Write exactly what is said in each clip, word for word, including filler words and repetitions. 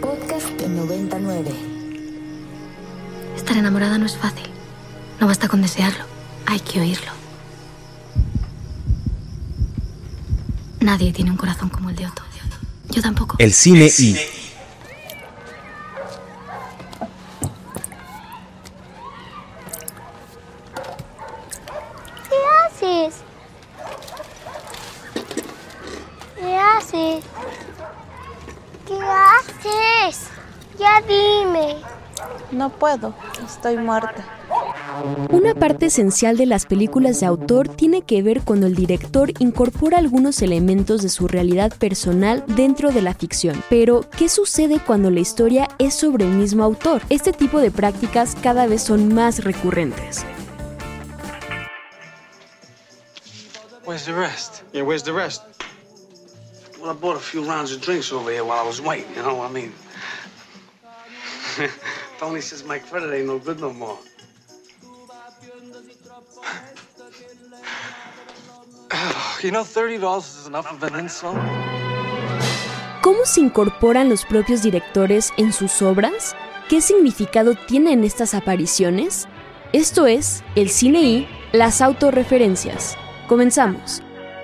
podcast de noventa y nueve. Estar enamorada no es fácil. No basta con desearlo, hay que oírlo. Nadie tiene un corazón como el de Otto. Yo tampoco. El cine y... ¿Qué haces? ¿Qué haces? ¿Qué haces? Ya dime. No puedo, estoy muerta. Una parte esencial de las películas de autor tiene que ver cuando el director incorpora algunos elementos de su realidad personal dentro de la ficción. Pero, ¿qué sucede cuando la historia es sobre el mismo autor? Este tipo de prácticas cada vez son más recurrentes. Where's the rest? Yeah, where's the rest? Well, I bought a few rounds of drinks over here while I was waiting, you know what I mean? Tony says my credit ain't no good no more. You know, thirty dollars is enough of an insult. ¿Cómo se incorporan los propios directores en sus obras? ¿Qué significado tienen estas apariciones? Esto es el cine y las autorreferencias. Comenzamos.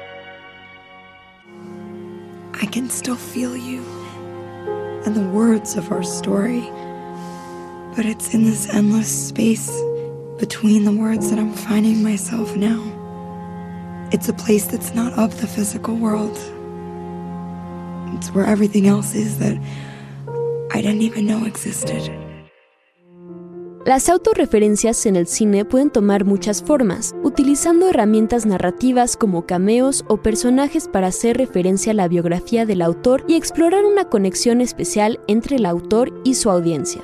I can still feel you and the words of our story, but it's in this endless space between the words that I'm finding myself now. It's a place that's not of the physical world. It's where everything else is that I didn't even know existed. Las autorreferencias en el cine pueden tomar muchas formas, utilizando herramientas narrativas como cameos o personajes para hacer referencia a la biografía del autor y explorar una conexión especial entre el autor y su audiencia.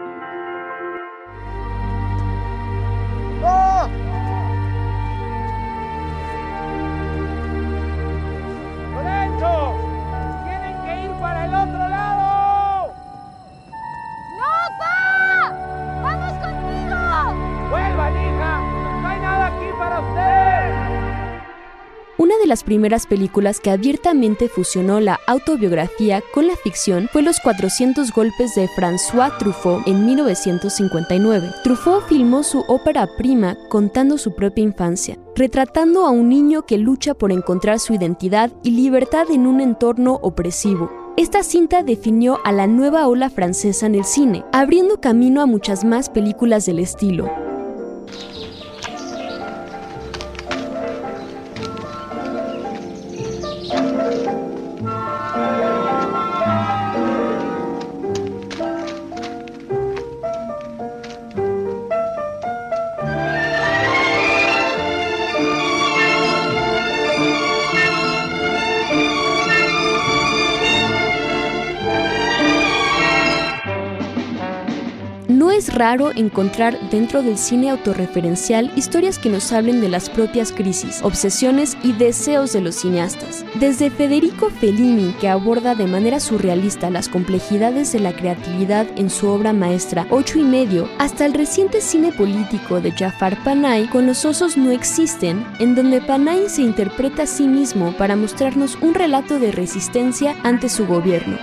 Una de las primeras películas que abiertamente fusionó la autobiografía con la ficción fue Los cuatrocientos golpes de François Truffaut en mil novecientos cincuenta y nueve. Truffaut filmó su ópera prima contando su propia infancia, retratando a un niño que lucha por encontrar su identidad y libertad en un entorno opresivo. Esta cinta definió a la nueva ola francesa en el cine, abriendo camino a muchas más películas del estilo. No es raro encontrar dentro del cine autorreferencial historias que nos hablen de las propias crisis, obsesiones y deseos de los cineastas. Desde Federico Fellini, que aborda de manera surrealista las complejidades de la creatividad en su obra maestra Ocho y medio, hasta el reciente cine político de Jafar Panahi con Los osos no existen, en donde Panahi se interpreta a sí mismo para mostrarnos un relato de resistencia ante su gobierno.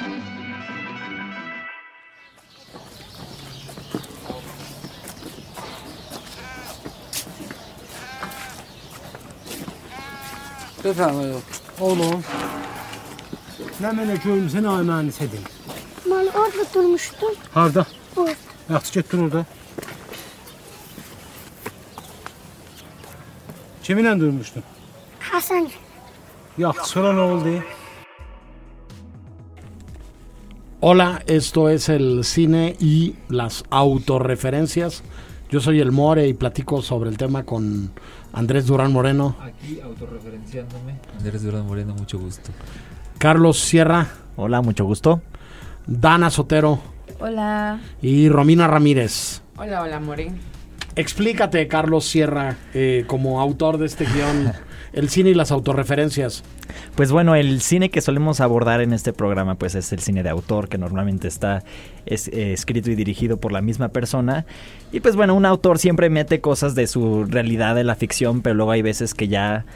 بفرمایید. Oğlum. Mən görmüsən ay mühəndisədim. Mən orada durmuşdum. Harda? Orada. Yaxşı getdin orada. Kiminlə durmuşdun? Hasan. Yaxşı, sonra nə oldu? Hola, esto es el cine y las autorreferencias. Yo soy el More y platico sobre el tema con Andrés Durán Moreno. Aquí autorreferenciándome. Andrés Durán Moreno, mucho gusto. Carlos Sierra. Hola, mucho gusto. Dana Sotero. Hola. Y Romina Ramírez. Hola, hola, More. Explícate, Carlos Sierra, eh, como autor de este guión, el cine y las autorreferencias. Pues bueno, el cine que solemos abordar en este programa pues es el cine de autor, que normalmente está es, eh, escrito y dirigido por la misma persona. Y pues bueno, un autor siempre mete cosas de su realidad de la ficción, pero luego hay veces que ya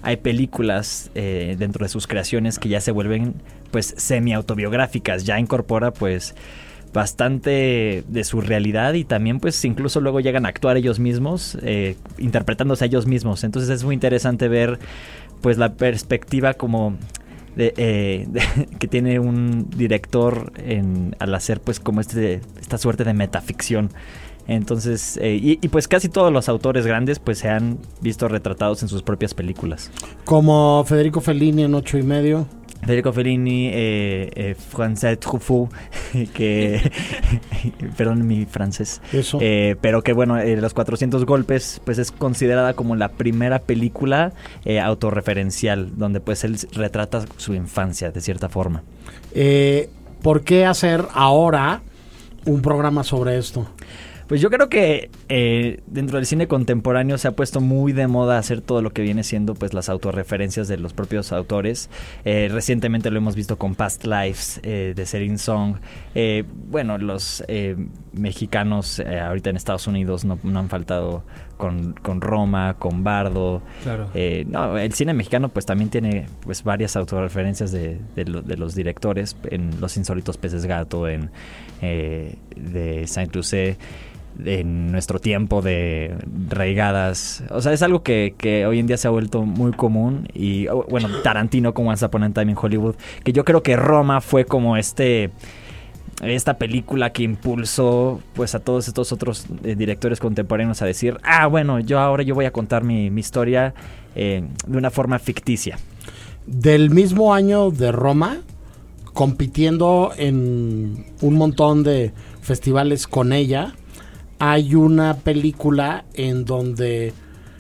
hay películas eh, dentro de sus creaciones que ya se vuelven pues semi-autobiográficas, ya incorpora pues bastante de su realidad y también pues incluso luego llegan a actuar ellos mismos, eh, interpretándose a ellos mismos. Entonces es muy interesante ver pues la perspectiva como de, eh, de, que tiene un director en, al hacer pues como este esta suerte de metaficción. Entonces, eh, y, y pues casi todos los autores grandes pues se han visto retratados en sus propias películas. Como Federico Fellini en Ocho y Medio. Federico Fellini, eh, eh, François Truffaut, que, perdón mi francés, Eso. Eh, pero que bueno, eh, Los cuatrocientos golpes, pues es considerada como la primera película eh, autorreferencial, donde pues él retrata su infancia de cierta forma. Eh, ¿Por qué hacer ahora un programa sobre esto? Pues yo creo que eh, dentro del cine contemporáneo se ha puesto muy de moda hacer todo lo que viene siendo pues las autorreferencias de los propios autores. Eh, recientemente lo hemos visto con Past Lives eh, de Celine Song. Eh, bueno, los eh, mexicanos eh, ahorita en Estados Unidos no, no han faltado con, con Roma, con Bardo. Claro. Eh, no, el cine mexicano pues también tiene pues varias autorreferencias de, de, lo, de los directores, en Los insólitos peces gato, en eh, de Saint-Lucet, en Nuestro tiempo, de Reigadas. O sea, es algo que, que hoy en día se ha vuelto muy común. Y bueno, Tarantino con Once Upon a Time in Hollywood, que yo creo que Roma fue como este esta película que impulsó pues a todos estos otros eh, directores contemporáneos a decir, ah, bueno, yo ahora yo voy a contar mi, mi historia eh, de una forma ficticia. Del mismo año de Roma, compitiendo en un montón de festivales con ella, hay una película en donde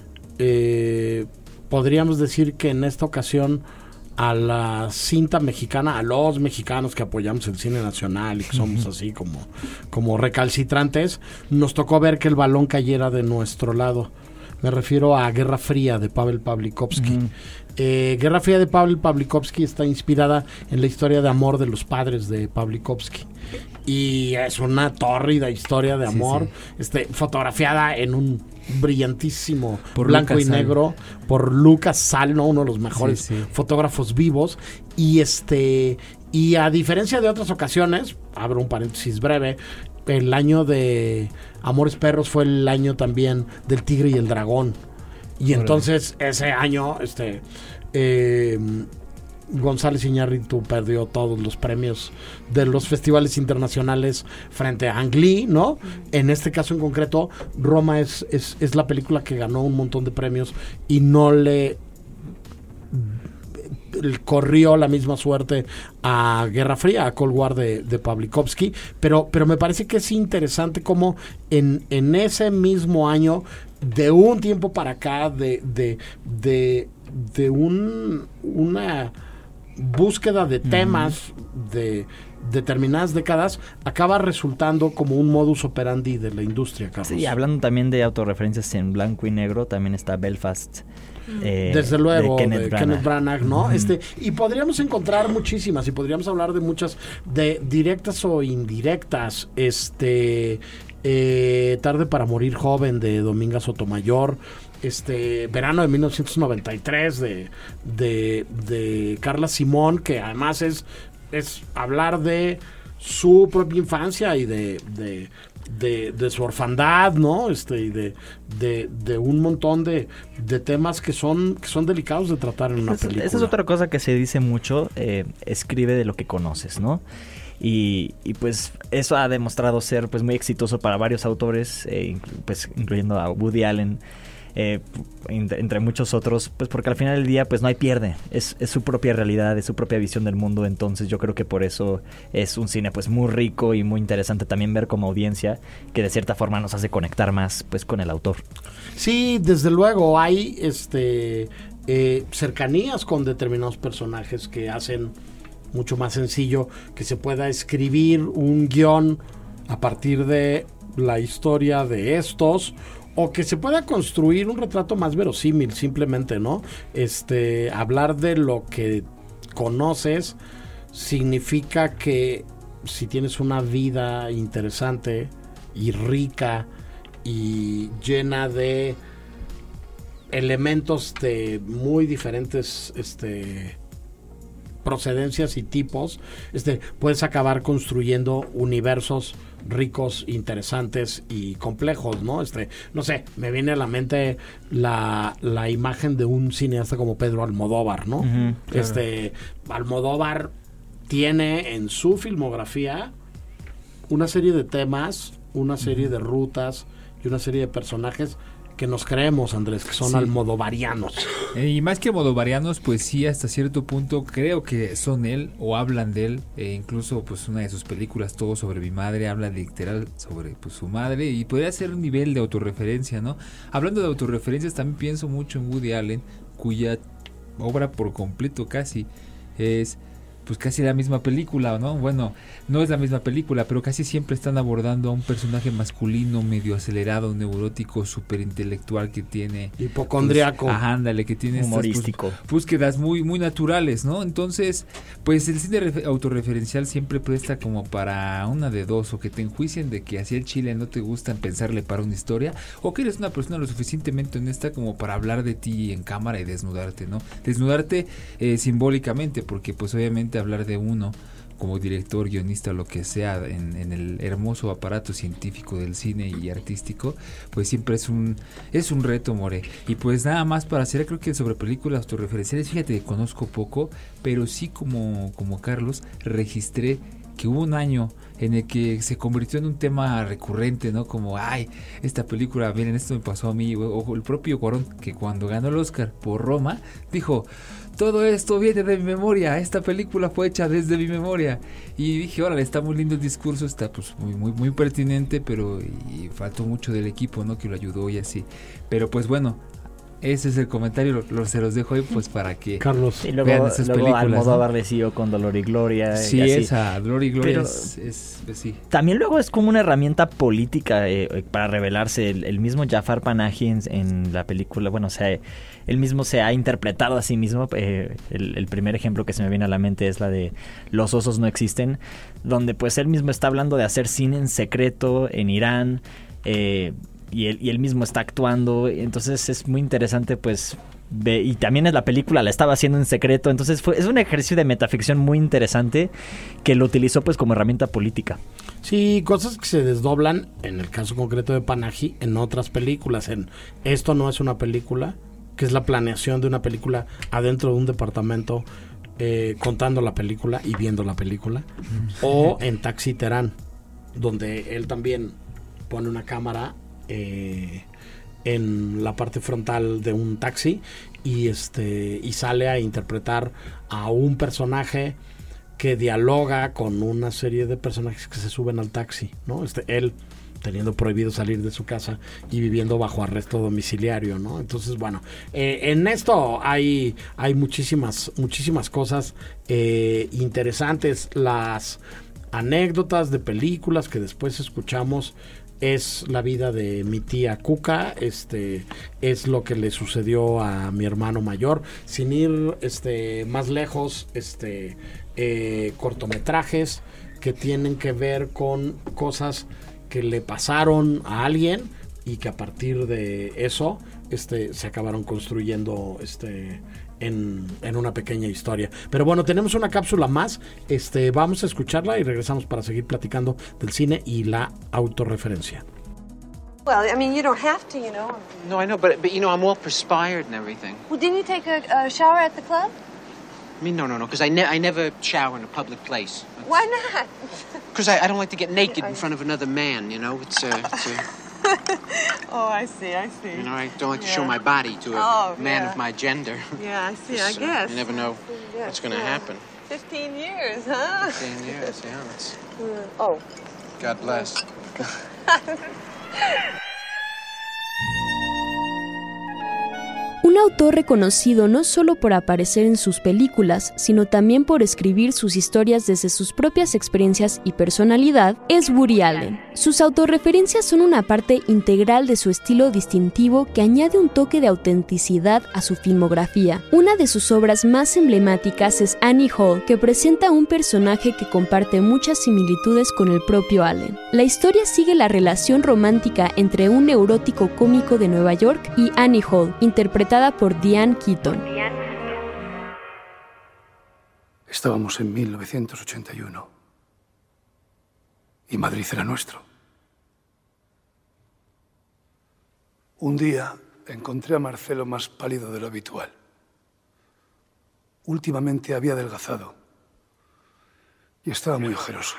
eh, podríamos decir que en esta ocasión a la cinta mexicana, a los mexicanos que apoyamos el cine nacional y que somos así como, como recalcitrantes, nos tocó ver que el balón cayera de nuestro lado. Me refiero a Guerra Fría de Pavel Pawlikowski. Uh-huh. Eh, Guerra Fría de Pavel Pawlikowski está inspirada en la historia de amor de los padres de Pawlikowski. Y es una tórrida historia de amor, sí, sí. Este, fotografiada en un brillantísimo por blanco Lucas y negro Sal. por Lucas Sal, ¿no? Uno de los mejores sí, sí. fotógrafos vivos. Y este y a diferencia de otras ocasiones, abro un paréntesis breve, el año de Amores Perros fue el año también del Tigre y el Dragón. Y Órale. entonces ese año este eh, González Iñárritu perdió todos los premios de los festivales internacionales frente a Ang Lee, ¿no? En este caso en concreto, Roma es, es, es la película que ganó un montón de premios y no le corrió la misma suerte a Guerra Fría, a Cold War de, de Pawlikowski, pero, pero me parece que es interesante cómo en, en ese mismo año, de un tiempo para acá, de, de, de, de un, una búsqueda de temas uh-huh. de determinadas décadas, acaba resultando como un modus operandi de la industria, Carlos. Sí, hablando también de autorreferencias en blanco y negro, también está Belfast. Eh, Desde luego, de Kenneth, de Branagh. Kenneth Branagh, ¿no? Uh-huh. Este, y podríamos encontrar muchísimas, y podríamos hablar de muchas, de directas o indirectas, este, eh, Tarde para morir joven, de Dominga Sotomayor, este, Verano de mil novecientos noventa y tres, de, de, de Carla Simón, que además es, es hablar de su propia infancia y de, de De, de su orfandad, ¿no? Este, y de, de, de un montón de, de temas que son, que son delicados de tratar en una esa, película. Esa es otra cosa que se dice mucho, eh, escribe de lo que conoces, ¿no? Y, y pues eso ha demostrado ser pues muy exitoso para varios autores, eh, pues incluyendo a Woody Allen, eh, entre, entre muchos otros, pues porque al final del día pues no hay pierde, es, es su propia realidad, es su propia visión del mundo. Entonces yo creo que por eso es un cine pues muy rico y muy interesante también ver como audiencia, que de cierta forma nos hace conectar más pues con el autor. Sí, desde luego hay este eh, cercanías con determinados personajes que hacen mucho más sencillo que se pueda escribir un guión a partir de la historia de estos, o que se pueda construir un retrato más verosímil, simplemente, ¿no? Este, hablar de lo que conoces significa que si tienes una vida interesante y rica y llena de elementos de muy diferentes este, procedencias y tipos, este, puedes acabar construyendo universos ricos, interesantes y complejos, ¿no? Este, no sé, me viene a la mente la, la imagen de un cineasta como Pedro Almodóvar, ¿no? Uh-huh, claro. Este, Almodóvar tiene en su filmografía una serie de temas, una serie uh-huh. de rutas y una serie de personajes que nos creemos, Andrés, que son sí. almodovarianos. Eh, y más que almodovarianos, pues sí, hasta cierto punto creo que son él o hablan de él. Eh, incluso pues una de sus películas, Todo sobre mi madre, habla literal sobre pues su madre y podría ser un nivel de autorreferencia, ¿no? Hablando de autorreferencias, también pienso mucho en Woody Allen, cuya obra por completo casi es pues casi la misma película, ¿no? Bueno, no es la misma película, pero casi siempre están abordando a un personaje masculino medio acelerado, neurótico, súper intelectual que tiene... hipocondriaco. Pues, ajá, ándale, que tiene humorístico. Estas, pues, búsquedas muy, muy naturales, ¿no? Entonces, pues el cine refer- autorreferencial siempre presta como para una de dos, o que te enjuicien de que hacia el chile no te gustan pensarle para una historia, o que eres una persona lo suficientemente honesta como para hablar de ti en cámara y desnudarte, ¿no? Desnudarte eh, simbólicamente, porque pues obviamente hablar de uno como director, guionista, lo que sea en, en el hermoso aparato científico del cine y artístico, pues siempre es un es un reto, more. Y pues nada más para hacer, creo que sobre películas autorreferenciales, fíjate que conozco poco, pero sí como, como Carlos, registré que hubo un año en el que se convirtió en un tema recurrente, ¿no? Como, ay, esta película, miren, esto me pasó a mí, o, o el propio Cuarón, que cuando ganó el Oscar por Roma, dijo, todo esto viene de mi memoria, esta película fue hecha desde mi memoria. Y dije, órale, está muy lindo el discurso, está pues muy muy muy pertinente, pero y faltó mucho del equipo, ¿no? Que lo ayudó y así. Pero pues bueno, ese es el comentario, lo, lo, se los dejo ahí pues para que Carlos y luego, vean esas luego películas. Almodóvar ¿no? le siguió con Dolor y Gloria. Sí, y así. esa, Dolor y Gloria Pero es, es, es sí. También luego es como una herramienta política eh, para revelarse. El, el mismo Jafar Panahi en, en la película, bueno, o sea, él mismo se ha interpretado a sí mismo. Eh, el, el primer ejemplo que se me viene a la mente es la de Los osos no existen, donde pues él mismo está hablando de hacer cine en secreto en Irán, eh, y, él, y él mismo está actuando. Entonces es muy interesante pues ve, y también en la película la estaba haciendo en secreto. Entonces fue, es un ejercicio de metaficción muy interesante que lo utilizó pues como herramienta política. Sí, cosas que se desdoblan, en el caso concreto de Panahi, en otras películas. En Esto no es una película, que es la planeación de una película adentro de un departamento, eh, contando la película y viendo la película. O en Taxi Terán, donde él también pone una cámara eh, en la parte frontal de un taxi y este y sale a interpretar a un personaje que dialoga con una serie de personajes que se suben al taxi, ¿no? Este, él teniendo prohibido salir de su casa y viviendo bajo arresto domiciliario, ¿no? Entonces, bueno, eh, en esto hay hay muchísimas muchísimas cosas eh, interesantes. Las anécdotas de películas que después escuchamos es la vida de mi tía Cuca, este es lo que le sucedió a mi hermano mayor, sin ir este más lejos, este eh, cortometrajes que tienen que ver con cosas que le pasaron a alguien y que a partir de eso este se acabaron construyendo este en, en una pequeña historia. Pero bueno, tenemos una cápsula más, este vamos a escucharla y regresamos para seguir platicando del cine y la autorreferencia. Well, I mean, you don't have to, you know. No, I know, but, but you know, I'm all perspired and everything. Well, didn't you take a, a shower at the club? I mean, no, no, no, because I, ne- I never shower in a public place. Why not? Because I, I don't like to get naked in front of another man, you know. It's, uh, it's a... Oh, I see, I see. You know, I don't like to yeah. show my body to a oh, man yeah. of my gender. Yeah, I see, I uh, guess. You never know yeah, what's going to yeah. happen. Fifteen years, huh? Fifteen years, yeah. That's... Mm. Oh. God bless. Un autor reconocido no solo por aparecer en sus películas, sino también por escribir sus historias desde sus propias experiencias y personalidad, es Woody Allen. Sus autorreferencias son una parte integral de su estilo distintivo que añade un toque de autenticidad a su filmografía. Una de sus obras más emblemáticas es Annie Hall, que presenta a un personaje que comparte muchas similitudes con el propio Allen. La historia sigue la relación romántica entre un neurótico cómico de Nueva York y Annie Hall, interpretada por Diane Keaton. Estábamos en mil novecientos ochenta y uno y Madrid era nuestro. Un día encontré a Marcelo más pálido de lo habitual. Últimamente había adelgazado y estaba muy ojeroso.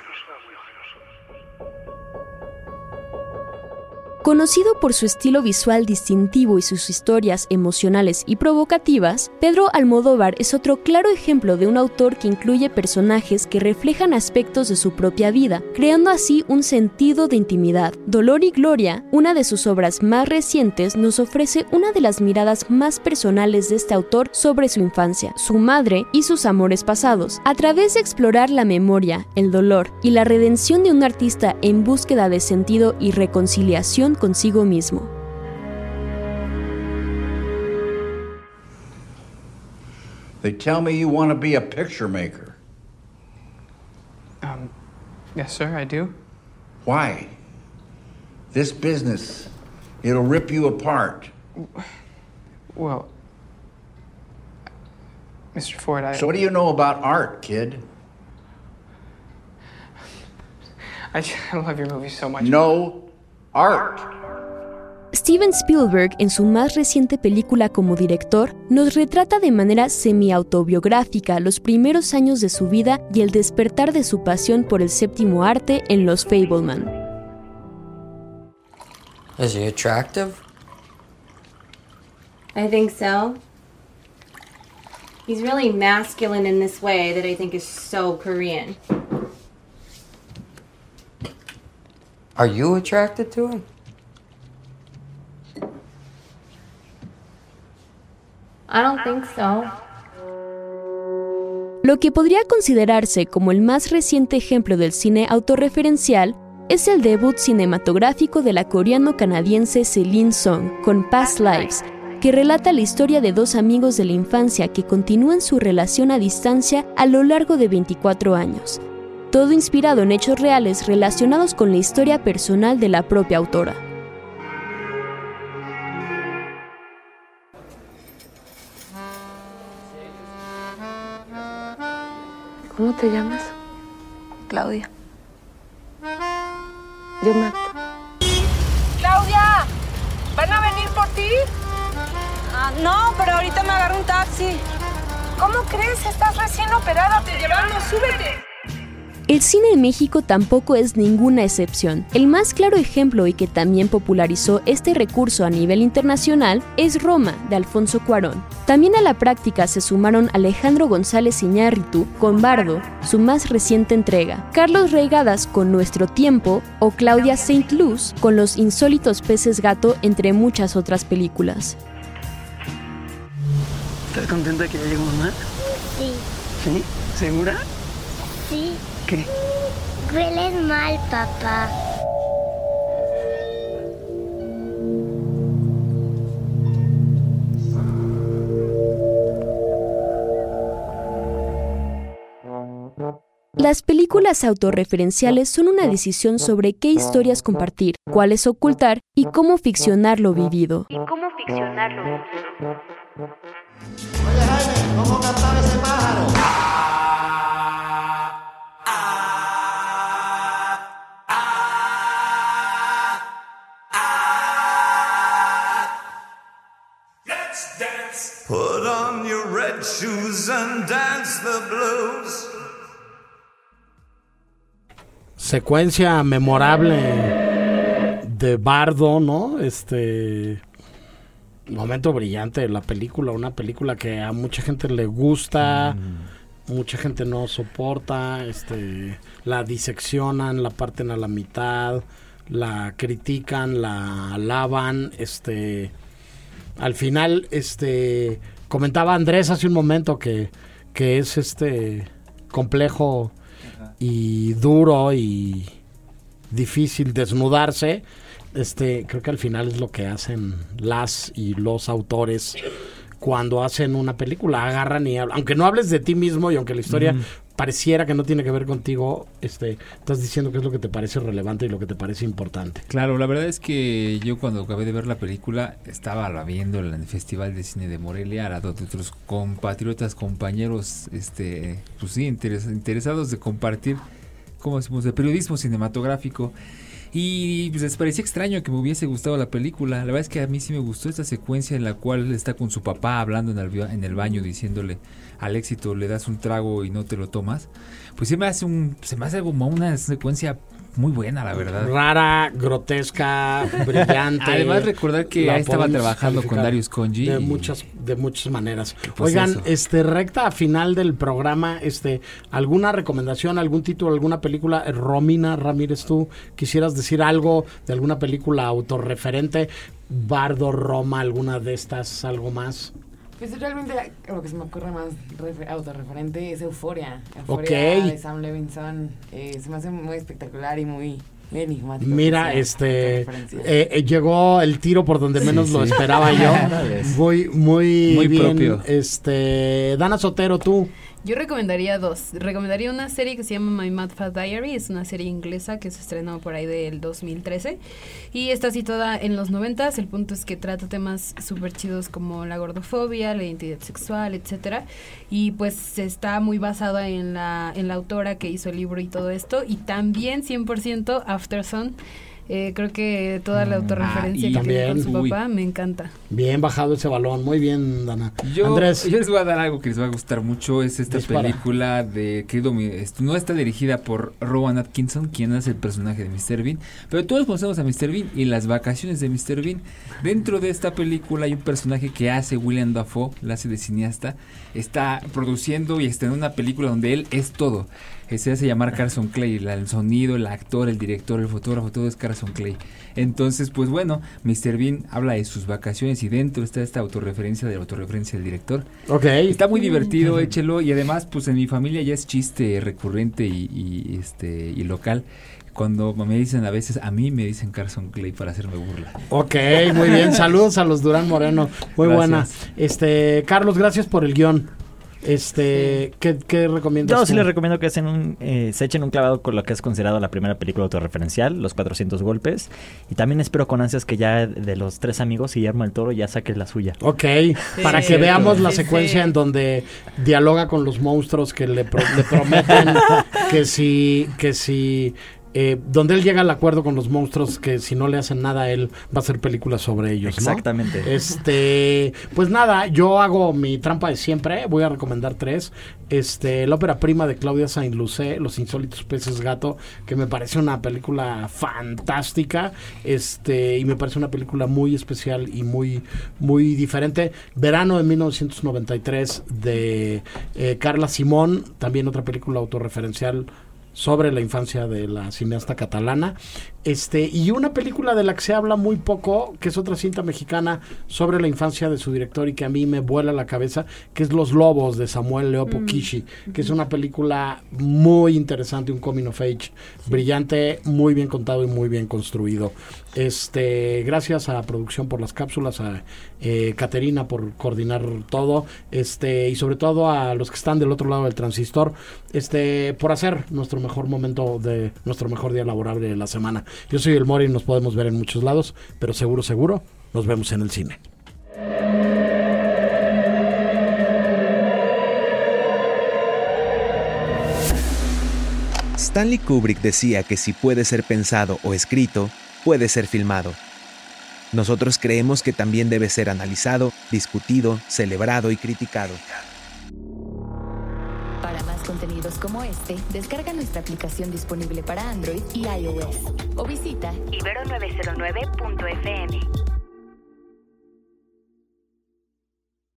Conocido por su estilo visual distintivo y sus historias emocionales y provocativas, Pedro Almodóvar es otro claro ejemplo de un autor que incluye personajes que reflejan aspectos de su propia vida, creando así un sentido de intimidad. Dolor y Gloria, una de sus obras más recientes, nos ofrece una de las miradas más personales de este autor sobre su infancia, su madre y sus amores pasados. A través de explorar la memoria, el dolor y la redención de un artista en búsqueda de sentido y reconciliación consigo mismo. They tell me you want to be a picture maker. Um, yes, sir, I do. Why? This business, it'll rip you apart. Well, Mister Ford, I... So what do you know about art, kid? I, I love your movies so much. No art. Steven Spielberg, en su más reciente película como director, nos retrata de manera semi-autobiográfica los primeros años de su vida y el despertar de su pasión por el séptimo arte en Los Fabelman. Is he attractive? I think so. He's really masculine in this way that I think is so Korean. Are you attracted to him? I don't think so. Lo que podría considerarse como el más reciente ejemplo del cine autorreferencial es el debut cinematográfico de la coreano-canadiense Celine Song con Past Lives, que relata la historia de dos amigos de la infancia que continúan su relación a distancia a lo largo de veinticuatro años. Todo inspirado en hechos reales relacionados con la historia personal de la propia autora. ¿Cómo te llamas? Claudia. Yo Marta. ¡Claudia! ¿Van a venir por ti? Ah, no, pero ahorita me agarro un taxi. ¿Cómo crees? Estás recién operada. Te llevamos, súbete. El cine en México tampoco es ninguna excepción. El más claro ejemplo y que también popularizó este recurso a nivel internacional es Roma, de Alfonso Cuarón. También a la práctica se sumaron Alejandro González Iñárritu con Bardo, su más reciente entrega, Carlos Reigadas con Nuestro Tiempo o Claudia Saint-Luz con Los insólitos peces gato, entre muchas otras películas. ¿Estás contenta de que ya llegó mamá? Sí. ¿Sí? ¿Segura? Sí. ¿Qué? Hueles mal, papá. Las películas autorreferenciales son una decisión sobre qué historias compartir, cuáles ocultar y cómo ficcionar lo vivido. ¿Y cómo ficcionar lo vivido? Oye, Jaime, ¿cómo cantaba ese pájaro? Put on your red shoes and dance the blues. Secuencia memorable de Bardo, ¿no? Este momento brillante de la película, una película que a mucha gente le gusta, mm. mucha gente no soporta, este, la diseccionan, la parten a la mitad, la critican, la alaban, este al final, este, comentaba Andrés hace un momento que, que es este complejo y duro y difícil desnudarse. Este, creo que al final es lo que hacen las y los autores cuando hacen una película, agarran y hablan. Aunque no hables de ti mismo y aunque la historia mm. pareciera que no tiene que ver contigo, este, estás diciendo qué es lo que te parece relevante y lo que te parece importante. Claro, la verdad es que yo cuando acabé de ver la película estaba la viendo en el Festival de Cine de Morelia, al lado de otros compatriotas, compañeros, este, pues sí, interes- interesados de compartir, ¿cómo decimos?, de periodismo cinematográfico. Y pues les parecía extraño que me hubiese gustado la película. La verdad es que a mí sí me gustó esta secuencia en la cual él está con su papá hablando en el, en el baño, diciéndole al éxito le das un trago y no te lo tomas. Pues se me hace un se me hace como una secuencia muy buena, la verdad. Rara, grotesca, brillante. Además recordar que ahí estaba trabajando con Darius Khondji. De y... muchas, de muchas maneras. Pues Oigan, eso. este recta final del programa, este, ¿alguna recomendación, algún título, alguna película? Romina Ramírez, tú quisieras decir algo de alguna película autorreferente, Bardo, Roma, alguna de estas, algo más. Pues realmente lo que se me ocurre más refer- autorreferente es Euphoria. Euphoria Okay. de Sam Levinson. Eh, se me hace muy espectacular y muy, muy enigmático. Mira, este eh, eh, llegó el tiro por donde menos sí, lo sí. esperaba yo. muy, muy, muy bien. propio. Este, Dana Sotero, tú. Yo recomendaría dos. Recomendaría una serie que se llama My Mad Fat Diary. Es una serie inglesa que se estrenó por ahí del dos mil trece. Y está situada en los noventas. El punto es que trata temas súper chidos como la gordofobia, la identidad sexual, etcétera. Y pues está muy basada en la, en la autora que hizo el libro y todo esto. Y también cien por ciento Aftersun. Eh, creo que toda la autorreferencia ah, que también, tiene con su uy. papá me encanta. Bien bajado ese balón, muy bien, Dana. Yo, Andrés. yo les voy a dar algo que les va a gustar mucho, es esta Dispara. película de que no está dirigida por Rowan Atkinson, quien hace el personaje de mister Bean, pero todos conocemos a mister Bean y las vacaciones de mister Bean. Dentro de esta película hay un personaje que hace William Dafoe, la hace de cineasta, está produciendo y está en una película donde él es todo. Se hace llamar Carson Clay, la, el sonido, el actor, el director, el fotógrafo, todo es Carson Clay. Entonces, pues bueno, mister Bean habla de sus vacaciones y dentro está esta autorreferencia de la autorreferencia del director. Ok. Está muy divertido, échelo, y además, pues en mi familia ya es chiste recurrente y, y este y local. Cuando me dicen a veces, a mí me dicen Carson Clay para hacerme burla. Ok, muy bien, saludos a los Durán Moreno, muy Gracias. buena. Este, Carlos, gracias por el guión. Este, ¿qué, qué recomiendas? Yo tú? sí les recomiendo que hacen un, eh, se echen un clavado con lo que es considerado la primera película autorreferencial, Los cuatrocientos golpes. Y también espero con ansias que ya de los tres amigos, Guillermo del Toro ya saque la suya. Ok, sí, para que sí, veamos sí, la sí. secuencia en donde dialoga con los monstruos que le, pro, le prometen que si, que si... Eh, donde él llega al acuerdo con los monstruos que si no le hacen nada él va a hacer películas sobre ellos, ¿no? Exactamente. Este, pues nada, yo hago mi trampa de siempre, voy a recomendar tres. Este, la ópera prima de Claudia Saint-Lucé, Los insólitos peces gato, que me parece una película fantástica, este, y me parece una película muy especial y muy, muy diferente. Verano de mil novecientos noventa y tres de eh, Carla Simón, también otra película autorreferencial sobre la infancia de la cineasta catalana, este y una película de la que se habla muy poco, que es otra cinta mexicana sobre la infancia de su director y que a mí me vuela la cabeza, que es Los Lobos de Samuel Leopo mm. Kishi, que es una película muy interesante, un coming of age, sí. brillante, muy bien contado y muy bien construido. Este, gracias a producción por las cápsulas, a eh, Caterina por coordinar todo, este y sobre todo a los que están del otro lado del transistor, este por hacer nuestro mejor momento de nuestro mejor día laborable de la semana. Yo soy el Mori y nos podemos ver en muchos lados, pero seguro, seguro, nos vemos en el cine. Stanley Kubrick decía que si puede ser pensado o escrito, puede ser filmado. Nosotros creemos que también debe ser analizado, discutido, celebrado y criticado. Para más contenidos como este, descarga nuestra aplicación disponible para Android y iOS o visita ibero nueve cero nueve punto efe eme.